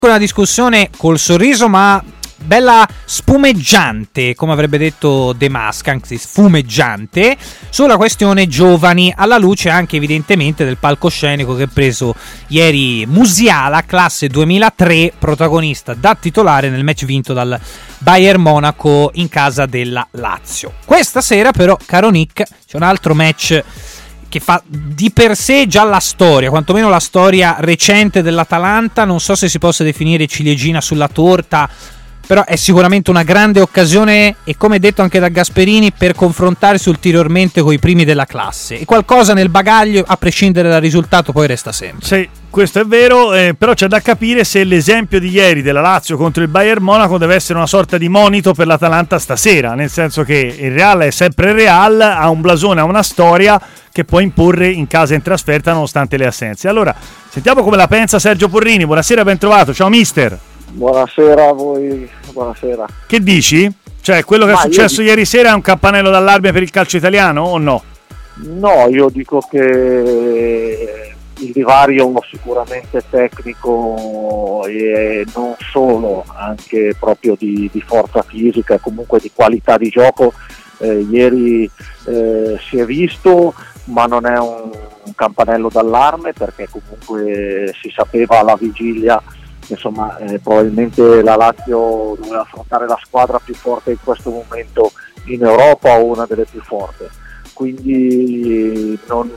Una discussione col sorriso ma bella spumeggiante, come avrebbe detto De Masca, anzi sfumeggiante, sulla questione giovani, alla luce anche evidentemente del palcoscenico che ha preso ieri Musiala, classe 2003, protagonista da titolare nel match vinto dal Bayern Monaco in casa della Lazio. Questa sera però, caro Nick, c'è un altro match che fa di per sé già la storia, quantomeno la storia recente dell'Atalanta. Non so se si possa definire ciliegina sulla torta, però è sicuramente una grande occasione, e come detto anche da Gasperini, per confrontarsi ulteriormente con i primi della classe, e qualcosa nel bagaglio, a prescindere dal risultato, poi resta sempre. Sì, questo è vero, però c'è da capire se l'esempio di ieri della Lazio contro il Bayern Monaco deve essere una sorta di monito per l'Atalanta stasera, nel senso che il Real è sempre il Real, ha un blasone, ha una storia che può imporre in casa e in trasferta nonostante le assenze. Allora, sentiamo come la pensa Sergio Porrini. Buonasera, ben trovato. Ciao mister. Buonasera a voi, buonasera. Che dici? Cioè, quello che è successo ieri sera è un campanello d'allarme per il calcio italiano o no? No, io dico che il divario sicuramente tecnico e non solo, anche proprio di forza fisica e comunque di qualità di gioco, ieri si è visto, ma non è un campanello d'allarme, perché comunque si sapeva alla vigilia. Insomma, probabilmente la Lazio doveva affrontare la squadra più forte in questo momento in Europa, o una delle più forti, quindi non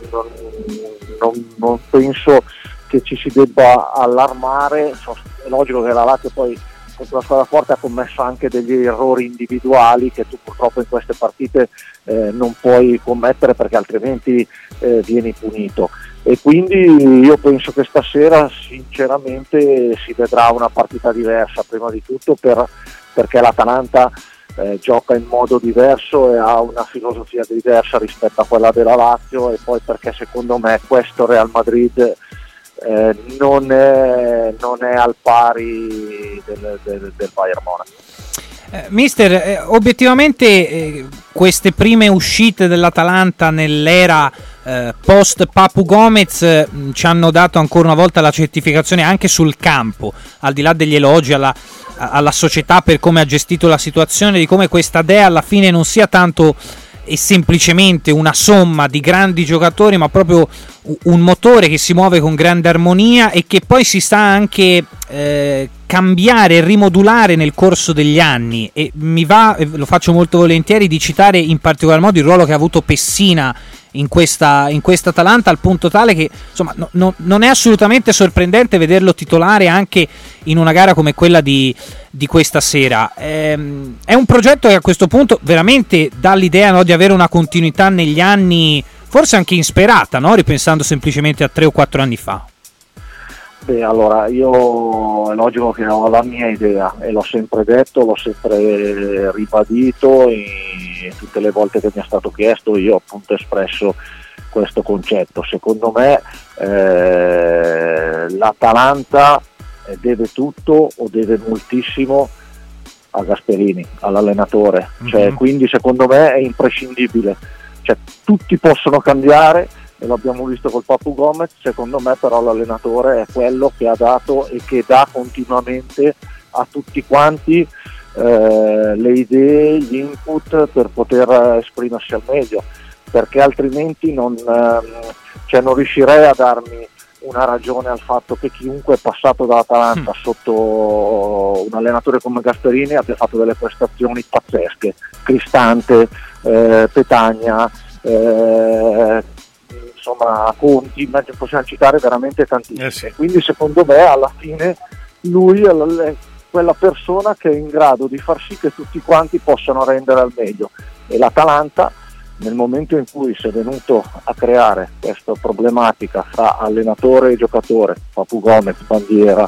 penso che ci si debba allarmare. È logico che la Lazio poi contro la squadra forte ha commesso anche degli errori individuali che tu purtroppo in queste partite non puoi commettere, perché altrimenti vieni punito. E quindi io penso che stasera sinceramente si vedrà una partita diversa, prima di tutto perché l'Atalanta gioca in modo diverso e ha una filosofia diversa rispetto a quella della Lazio, e poi perché secondo me questo Real Madrid non è al pari del Bayern Monaco. Mister, obiettivamente queste prime uscite dell'Atalanta nell'era post Papu Gomez ci hanno dato ancora una volta la certificazione anche sul campo, al di là degli elogi alla società per come ha gestito la situazione, di come questa Dea alla fine non sia tanto e semplicemente una somma di grandi giocatori, ma proprio un motore che si muove con grande armonia e che poi si sa anche cambiare e rimodulare nel corso degli anni. E mi va, e lo faccio molto volentieri, di citare in particolar modo il ruolo che ha avuto Pessina in questa Atalanta, al punto tale che insomma non è assolutamente sorprendente vederlo titolare anche in una gara come quella di questa sera. È un progetto che a questo punto veramente dà l'idea, no, di avere una continuità negli anni, forse anche insperata, no? Ripensando semplicemente a 3 o 4 anni fa. Beh, allora io è logico che ho la mia idea e l'ho sempre detto, l'ho sempre ribadito, e tutte le volte che mi è stato chiesto io ho appunto espresso questo concetto. Secondo me l'Atalanta deve tutto o deve moltissimo a Gasperini, all'allenatore, cioè, quindi secondo me è imprescindibile, cioè, tutti possono cambiare e l'abbiamo visto col Papu Gomez. Secondo me però l'allenatore è quello che ha dato e che dà continuamente a tutti quanti le idee, gli input per poter esprimersi al meglio, perché altrimenti non riuscirei a darmi una ragione al fatto che chiunque è passato dall'Atalanta sotto un allenatore come Gasperini abbia fatto delle prestazioni pazzesche. Cristante, Petagna, insomma Conti, possiamo citare veramente tantissimi. Sì. Quindi secondo me alla fine lui è quella persona che è in grado di far sì che tutti quanti possano rendere al meglio, e l'Atalanta nel momento in cui si è venuto a creare questa problematica fra allenatore e giocatore, Papu Gomez, Bandiera,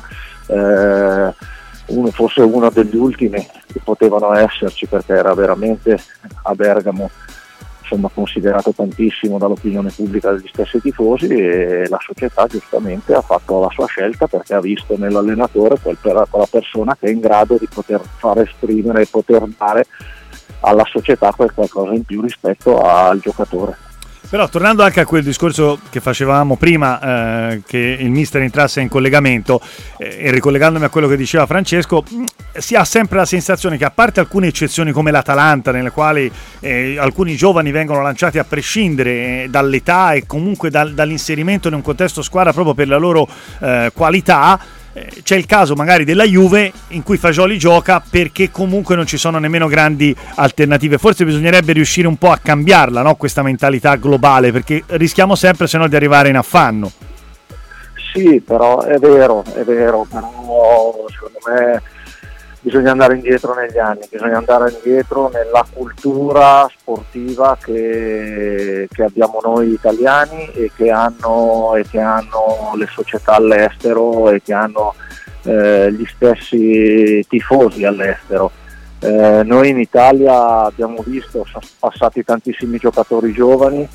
forse uno degli ultimi che potevano esserci, perché era veramente a Bergamo insomma considerato tantissimo dall'opinione pubblica degli stessi tifosi, e la società giustamente ha fatto la sua scelta perché ha visto nell'allenatore quella persona che è in grado di poter far esprimere e poter dare alla società qualcosa in più rispetto al giocatore. Però tornando anche a quel discorso che facevamo prima, che il mister entrasse in collegamento, e ricollegandomi a quello che diceva Francesco, si ha sempre la sensazione che, a parte alcune eccezioni come l'Atalanta, nelle quali alcuni giovani vengono lanciati a prescindere dall'età e comunque dall'inserimento in un contesto squadra proprio per la loro qualità, c'è il caso magari della Juve in cui Fagioli gioca perché comunque non ci sono nemmeno grandi alternative. Forse bisognerebbe riuscire un po' a cambiarla, no? Questa mentalità globale, perché rischiamo sempre se no di arrivare in affanno. Sì, però è vero, però secondo me bisogna andare indietro negli anni, bisogna andare indietro nella cultura sportiva che abbiamo noi italiani e che hanno le società all'estero e che hanno gli stessi tifosi all'estero. Noi in Italia abbiamo visto, sono passati tantissimi giocatori giovani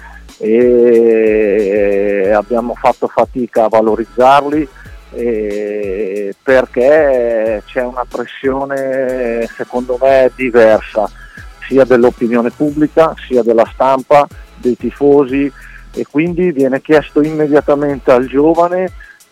e abbiamo fatto fatica a valorizzarli, perché c'è una pressione secondo me diversa sia dell'opinione pubblica sia della stampa, dei tifosi, e quindi viene chiesto immediatamente al giovane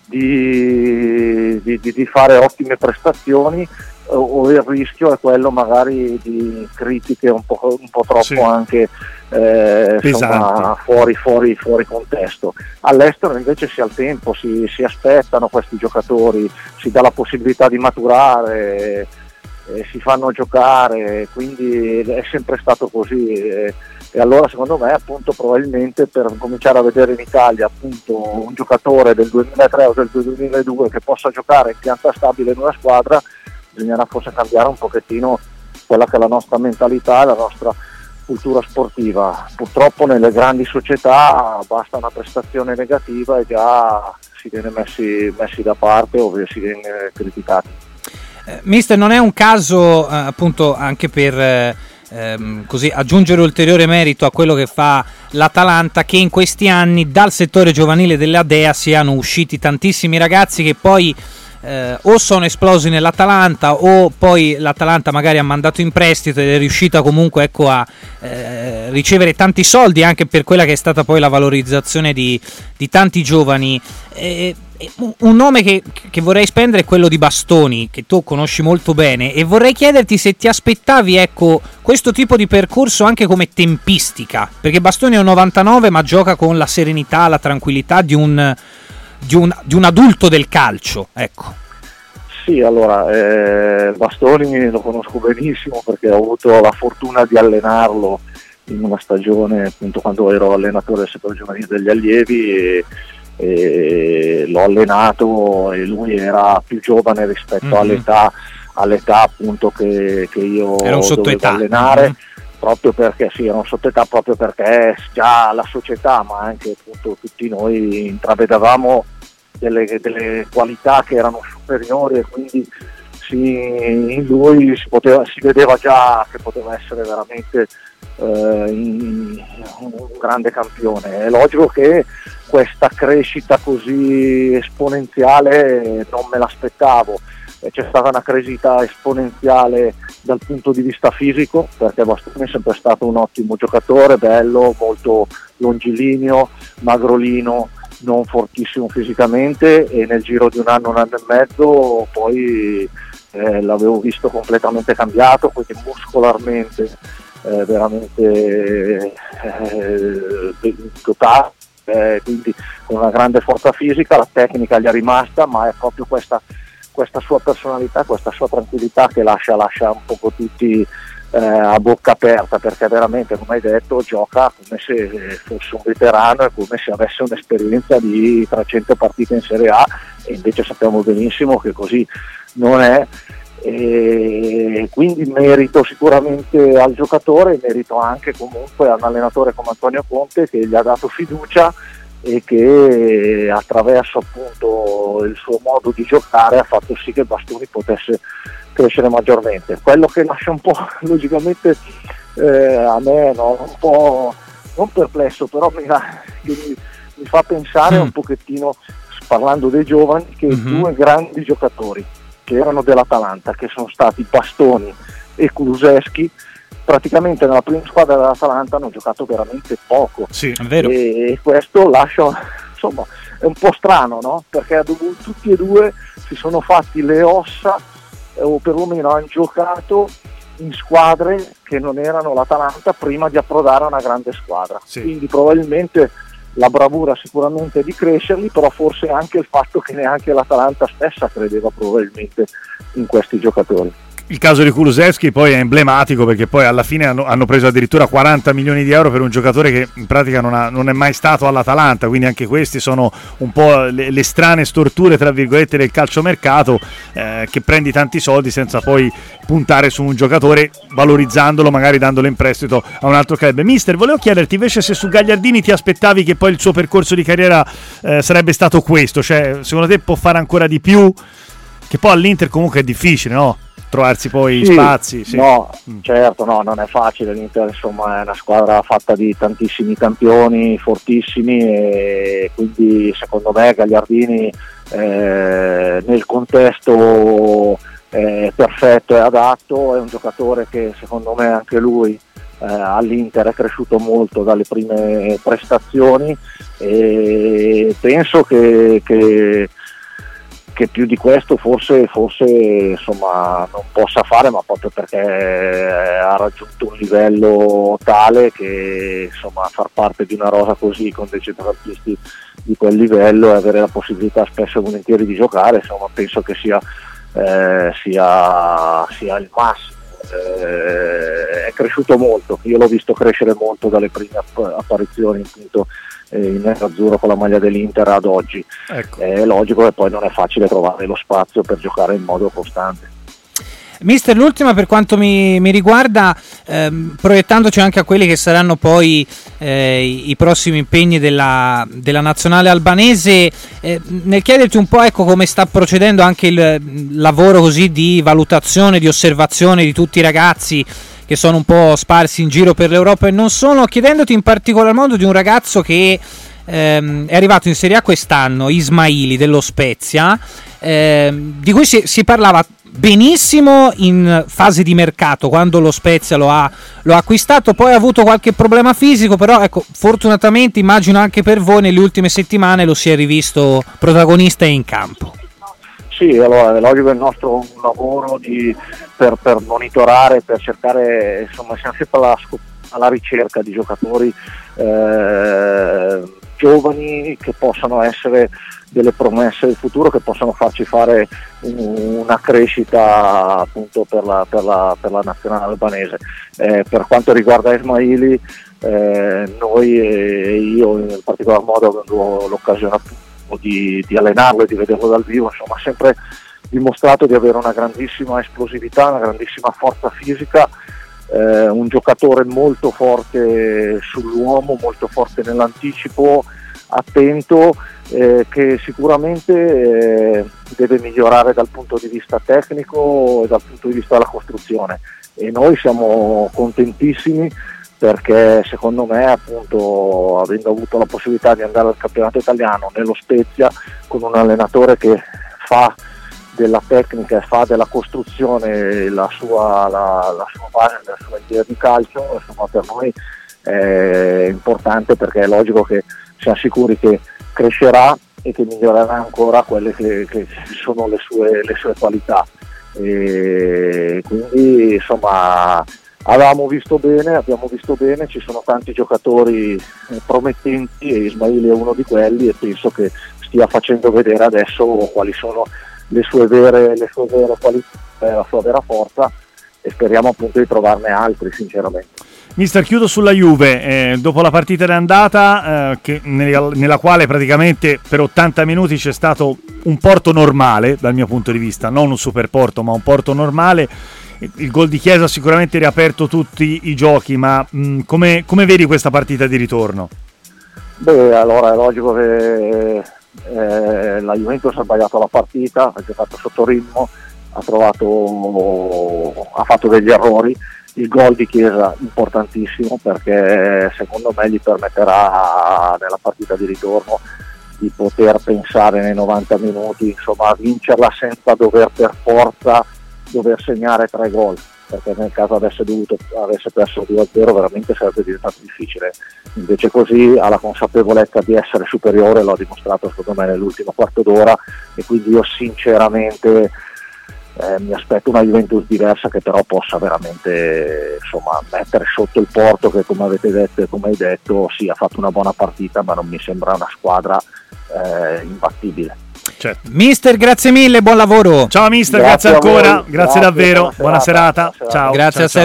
di fare ottime prestazioni, o il rischio è quello magari di critiche un po' troppo, sì, anche insomma, fuori contesto. All'estero invece si ha il tempo, si aspettano questi giocatori, si dà la possibilità di maturare, si fanno giocare, quindi è sempre stato così, e allora secondo me appunto probabilmente per cominciare a vedere in Italia appunto un giocatore del 2003 o del 2002 che possa giocare in pianta stabile in una squadra, bisognerà forse cambiare un pochettino quella che è la nostra mentalità, la nostra cultura sportiva. Purtroppo nelle grandi società basta una prestazione negativa e già si viene messi da parte o si viene criticati. Mister, non è un caso appunto anche per così aggiungere ulteriore merito a quello che fa l'Atalanta, che in questi anni dal settore giovanile della Dea siano usciti tantissimi ragazzi che poi o sono esplosi nell'Atalanta o poi l'Atalanta magari ha mandato in prestito ed è riuscita comunque a ricevere tanti soldi anche per quella che è stata poi la valorizzazione di tanti giovani. Un nome che vorrei spendere è quello di Bastoni, che tu conosci molto bene, e vorrei chiederti se ti aspettavi questo tipo di percorso anche come tempistica, perché Bastoni è un 99 ma gioca con la serenità, la tranquillità di un adulto del calcio, ecco. Sì, allora Bastoni lo conosco benissimo perché ho avuto la fortuna di allenarlo in una stagione appunto quando ero allenatore del settore giovanile degli allievi, e l'ho allenato e lui era più giovane rispetto all'età appunto che io dovevo allenare, proprio perché era un sottoetà, proprio perché già la società ma anche appunto tutti noi intravedavamo delle qualità che erano superiori, e quindi in lui si vedeva già che poteva essere veramente un grande campione. È logico che questa crescita così esponenziale non me l'aspettavo. C'è stata una crescita esponenziale dal punto di vista fisico, perché Bastoni è sempre stato un ottimo giocatore, bello, molto longilineo, magrolino, non fortissimo fisicamente, e nel giro di un anno e mezzo poi l'avevo visto completamente cambiato, quindi muscolarmente veramente dotato, quindi con una grande forza fisica. La tecnica gli è rimasta, ma è proprio questa sua personalità, questa sua tranquillità che lascia un poco tutti a bocca aperta, perché veramente, come hai detto, gioca come se fosse un veterano e come se avesse un'esperienza di 300 partite in Serie A, e invece sappiamo benissimo che così non è. E quindi merito sicuramente al giocatore, merito anche comunque a un allenatore come Antonio Conte, che gli ha dato fiducia e che attraverso appunto il suo modo di giocare ha fatto sì che Bastoni potesse crescere maggiormente. Quello che lascia un po' logicamente a me un po' non perplesso, però mi fa pensare un pochettino, parlando dei giovani, che due grandi giocatori che erano dell'Atalanta, che sono stati Bastoni e Kulusevski, praticamente nella prima squadra dell'Atalanta hanno giocato veramente poco. Sì, è vero. E questo lascia, insomma, è un po' strano, no? Perché tutti e due si sono fatti le ossa, o perlomeno hanno giocato in squadre che non erano l'Atalanta prima di approdare a una grande squadra. Sì. Quindi probabilmente la bravura sicuramente di crescerli, però forse anche il fatto che neanche l'Atalanta stessa credeva probabilmente in questi giocatori. Il caso di Kulusevski poi è emblematico, perché poi alla fine hanno preso addirittura 40 milioni di euro per un giocatore che in pratica non è mai stato all'Atalanta, quindi anche questi sono un po' le strane storture tra virgolette del calciomercato, che prendi tanti soldi senza poi puntare su un giocatore, valorizzandolo, magari dandolo in prestito a un altro club. Mister, volevo chiederti invece se su Gagliardini ti aspettavi che poi il suo percorso di carriera sarebbe stato questo, cioè secondo te può fare ancora di più? Che poi all'Inter comunque è difficile, no? Trovarsi poi spazi. Sì. No, certo, no, non è facile. L'Inter insomma è una squadra fatta di tantissimi campioni fortissimi, e quindi secondo me Gagliardini nel contesto perfetto e adatto, è un giocatore che secondo me anche lui all'Inter è cresciuto molto dalle prime prestazioni, e penso che più di questo forse insomma non possa fare, ma proprio perché ha raggiunto un livello tale che insomma far parte di una rosa così con dei centrocampisti di quel livello e avere la possibilità spesso e volentieri di giocare, insomma penso che sia il massimo. È cresciuto molto, io l'ho visto crescere molto dalle prime apparizioni appunto in nerazzurro con la maglia dell'Inter ad oggi. Ecco. È logico che poi non è facile trovare lo spazio per giocare in modo costante. Mister, l'ultima per quanto mi riguarda, proiettandoci anche a quelli che saranno poi i prossimi impegni della nazionale albanese, nel chiederti un po' come sta procedendo anche il lavoro così di valutazione, di osservazione di tutti i ragazzi che sono un po' sparsi in giro per l'Europa e non solo, chiedendoti in particolar modo di un ragazzo che è arrivato in Serie A quest'anno, Ismaili dello Spezia, di cui si parlava benissimo in fase di mercato quando lo Spezia lo ha acquistato, poi ha avuto qualche problema fisico, però fortunatamente immagino anche per voi nelle ultime settimane lo si è rivisto protagonista e in campo. Sì, allora è logico, il nostro lavoro per monitorare, per cercare, insomma siamo sempre alla ricerca di giocatori giovani che possano essere delle promesse del futuro, che possano farci fare una crescita appunto per la nazionale albanese. Per quanto riguarda Ismaili, noi e io in particolar modo ho avuto l'occasione appunto di allenarlo e di vederlo dal vivo, insomma ha sempre dimostrato di avere una grandissima esplosività, una grandissima forza fisica, un giocatore molto forte sull'uomo, molto forte nell'anticipo, attento, che sicuramente deve migliorare dal punto di vista tecnico e dal punto di vista della costruzione, e noi siamo contentissimi perché secondo me appunto, avendo avuto la possibilità di andare al campionato italiano nello Spezia con un allenatore che fa della tecnica e fa della costruzione la sua base, la sua idea di calcio, insomma per noi è importante, perché è logico che siamo sicuri che crescerà e che migliorerà ancora quelle che sono le sue qualità, e quindi insomma abbiamo visto bene, ci sono tanti giocatori promettenti e Ismaili è uno di quelli, e penso che stia facendo vedere adesso quali sono le sue vere qualità, la sua vera forza, e speriamo appunto di trovarne altri sinceramente. Mister, chiudo sulla Juve, dopo la partita d'andata nella quale praticamente per 80 minuti c'è stato un porto normale dal mio punto di vista, non un super porto ma un porto normale. Il gol di Chiesa ha sicuramente riaperto tutti i giochi, ma come vedi questa partita di ritorno? Beh, allora è logico che la Juventus ha sbagliato la partita, ha giocato sotto ritmo, ha fatto degli errori. Il gol di Chiesa importantissimo, perché secondo me gli permetterà nella partita di ritorno di poter pensare nei 90 minuti insomma a vincerla senza dover per forza dover segnare 3 gol, perché nel caso avesse perso 2-0 veramente sarebbe diventato difficile. Invece così ha la consapevolezza di essere superiore, l'ho dimostrato secondo me nell'ultimo quarto d'ora, e quindi io sinceramente mi aspetto una Juventus diversa, che però possa veramente mettere sotto il Porto, che come avete detto e come hai detto sì, ha fatto una buona partita, ma non mi sembra una squadra imbattibile. Certo. Mister, grazie mille, buon lavoro. Ciao mister, grazie ancora, grazie davvero, buona serata. Buona serata. Ciao. Grazie a